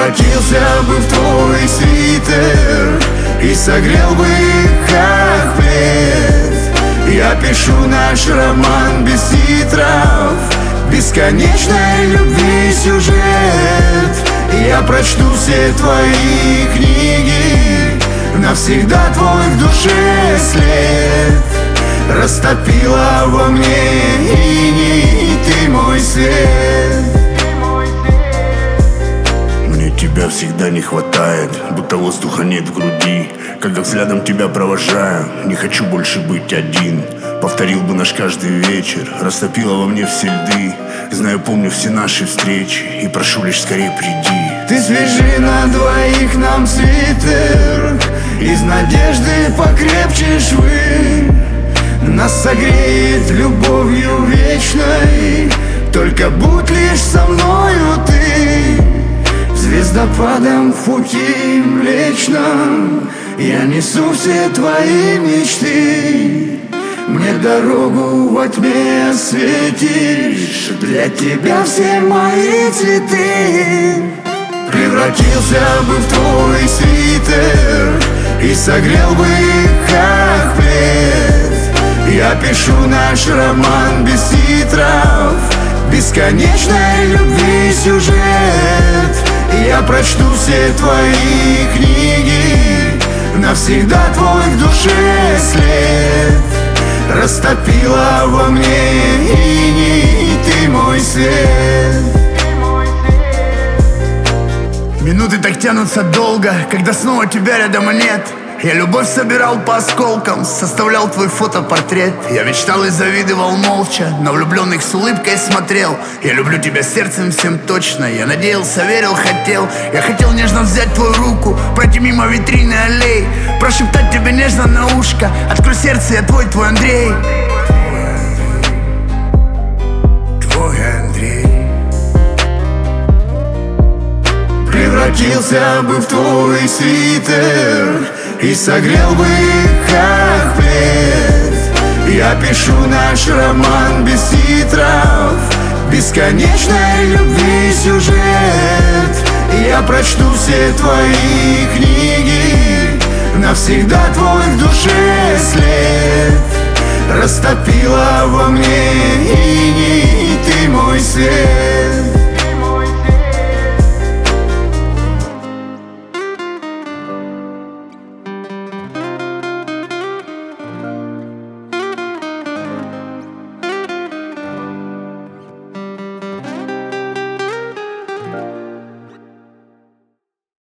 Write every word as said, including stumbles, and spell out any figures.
Превратился бы в твой свитер и согрел бы, как плед. Я пишу наш роман без титров, бесконечной любви сюжет. Я прочту все твои книги, навсегда твой в душе след. Растопила во мне иней, ты мой свет. Мне тебя всегда не хватает, будто воздуха нет в груди. Когда взглядом тебя провожаю, не хочу больше быть один. Повторил бы наш каждый вечер, растопила во мне все льды. Знаю, помню все наши встречи и прошу лишь скорее приди. Ты свяжи на двоих нам свитер, из надежды покрепче швы. Нас согреет любовью вечной, только будь лишь со мною ты. Звездопадом в пути Млечном я несу все твои мечты. Мне дорогу во тьме осветишь, для тебя все мои цветы. Превратился бы в твой свитер и согрел бы, как плед. Я пишу наш роман без титров, бесконечной любви сюжет. Я прочту все твои книги, навсегда твой в душе след. Растопила во мне иней, ты мой свет. Минуты так тянутся долго, когда снова тебя рядом нет. Я любовь собирал по осколкам, составлял твой фотопортрет. Я мечтал и завидовал молча, на влюбленных с улыбкой смотрел. Я люблю тебя сердцем всем точно, я надеялся, верил, хотел. Я хотел нежно взять твою руку, пройти мимо витрины аллей, прошептать тебе нежно на ушко: открой сердце, я твой, твой Андрей. Твой Андрей. Превратился бы в твой свитер и согрел бы, как плед. Я пишу наш роман без титров, бесконечной любви сюжет. Я прочту все твои книги, навсегда твой в душе след. Растопила во мне иней, ты мой свет.